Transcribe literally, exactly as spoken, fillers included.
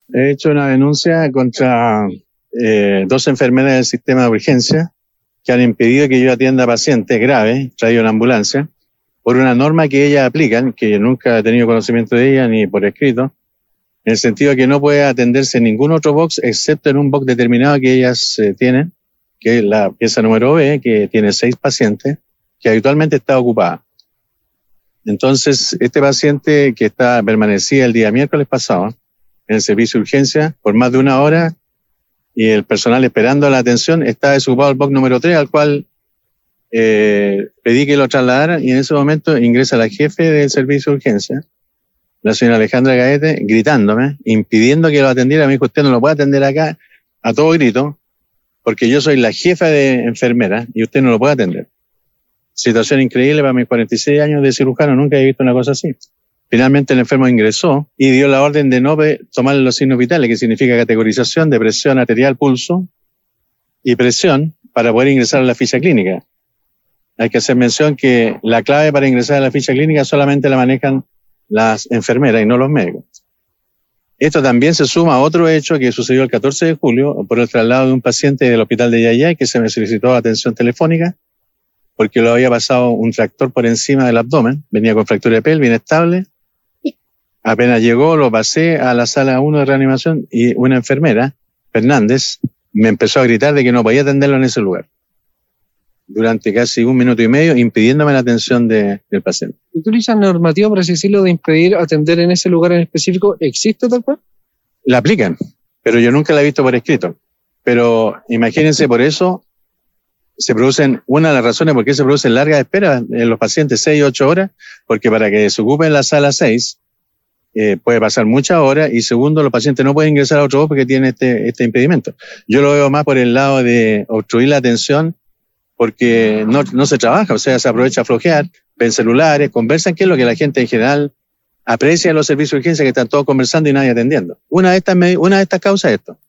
He hecho una denuncia contra eh, dos enfermeras del sistema de urgencia que han impedido que yo atienda pacientes graves, traído en ambulancia, por una norma que ellas aplican, que nunca he tenido conocimiento de ella ni por escrito, en el sentido de que no puede atenderse en ningún otro box excepto en un box determinado que ellas eh, tienen, que es la pieza número B, que tiene seis pacientes, que habitualmente está ocupada. Entonces, este paciente que está permanecía el día miércoles pasado en el servicio de urgencia por más de una hora y el personal esperando la atención, está desocupado el box número tres, al cual eh, pedí que lo trasladaran, y en ese momento ingresa la jefe del servicio de urgencia, la señora Alejandra Gaete, gritándome, impidiendo que lo atendiera. Me dijo: usted no lo puede atender acá a todo grito, porque yo soy la jefa de enfermera y usted no lo puede atender. Situación increíble para mis cuarenta y seis años de cirujano, nunca he visto una cosa así. Finalmente el enfermo ingresó y dio la orden de no tomar los signos vitales, que significa categorización de presión arterial, pulso y presión, para poder ingresar a la ficha clínica. Hay que hacer mención que la clave para ingresar a la ficha clínica solamente la manejan las enfermeras y no los médicos. Esto también se suma a otro hecho que sucedió el catorce de julio por el traslado de un paciente del hospital de Yayay, que se me solicitó atención telefónica porque lo había pasado un tractor por encima del abdomen, venía con fractura de pelvis, inestable. Apenas llegó, lo pasé a la sala uno de reanimación y una enfermera, Fernández, me empezó a gritar de que no podía atenderlo en ese lugar durante casi un minuto y medio, impidiéndome la atención de, del paciente. ¿Y tú dices normativa, por así decirlo, de impedir atender en ese lugar en específico? ¿Existe tal cual? La aplican, pero yo nunca la he visto por escrito. Pero imagínense, por eso se producen, una de las razones por qué se producen largas esperas en los pacientes, seis, ocho horas, porque para que se ocupe en la sala seis, eh, puede pasar muchas horas, y segundo, los pacientes no pueden ingresar a otro box porque tienen este, este impedimento. Yo lo veo más por el lado de obstruir la atención, porque no, no se trabaja, o sea, se aprovecha a flojear, ven celulares, conversan, que es lo que la gente en general aprecia en los servicios de urgencia, que están todos conversando y nadie atendiendo. Una de estas, una de estas causas es esto.